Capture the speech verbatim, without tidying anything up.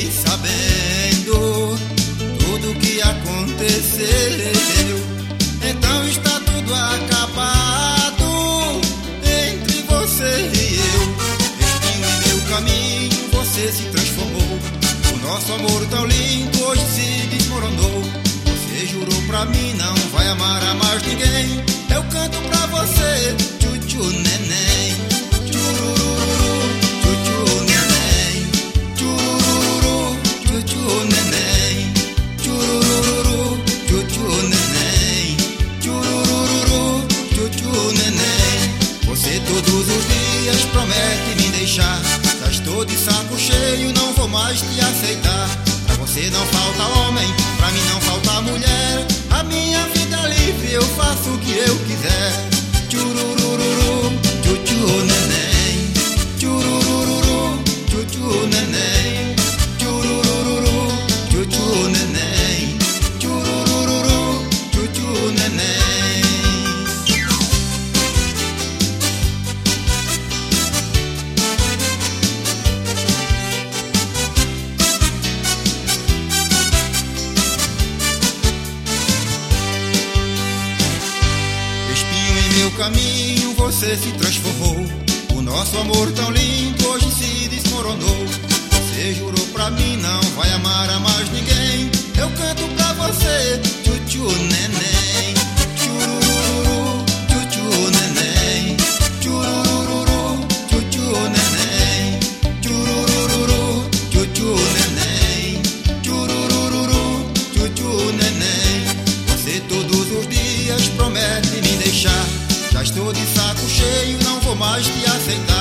fiquei sabendo tudo o que aconteceu. Então está tudo acabado entre você e eu. Espinho em meu caminho, você se transformou. O nosso amor tão lindo hoje se desmoronou. Você jurou pra mim não vai amar a mais ninguém. Eu canto pra você, tchu-tchu neném, tchurururu, tchu-tchu neném, tchurururu, tchu-tchu neném, tchurururu, tchu-tchu neném, tchurururu, tchu-tchu neném. Você todos os dias promete me deixar. Já estou de saco cheio, não vou mais te aceitar. Pra você não falta homem, pra mim não falta mulher. A minha vida é livre, eu faço o que eu quiser. Tchurururu, tchu-tchu neném, tchurururu, tchu-tchu neném, tchurururu, tchu-tchu neném, tchurururu, tchu-tchu neném. Meu caminho você se transformou. O nosso amor tão lindo hoje se desmoronou. Você jurou pra mim não vai amar a mais ninguém. Eu canto pra você, tchu-tchu neném, tchurururu, tchu-tchu neném, tchurururu, tchu-tchu neném, tchurururu, tchu-tchu neném, tchurururu, tchu-tchu neném. Você todos os dias promete me deixar. Já estou de saco cheio, não vou mais te aceitar.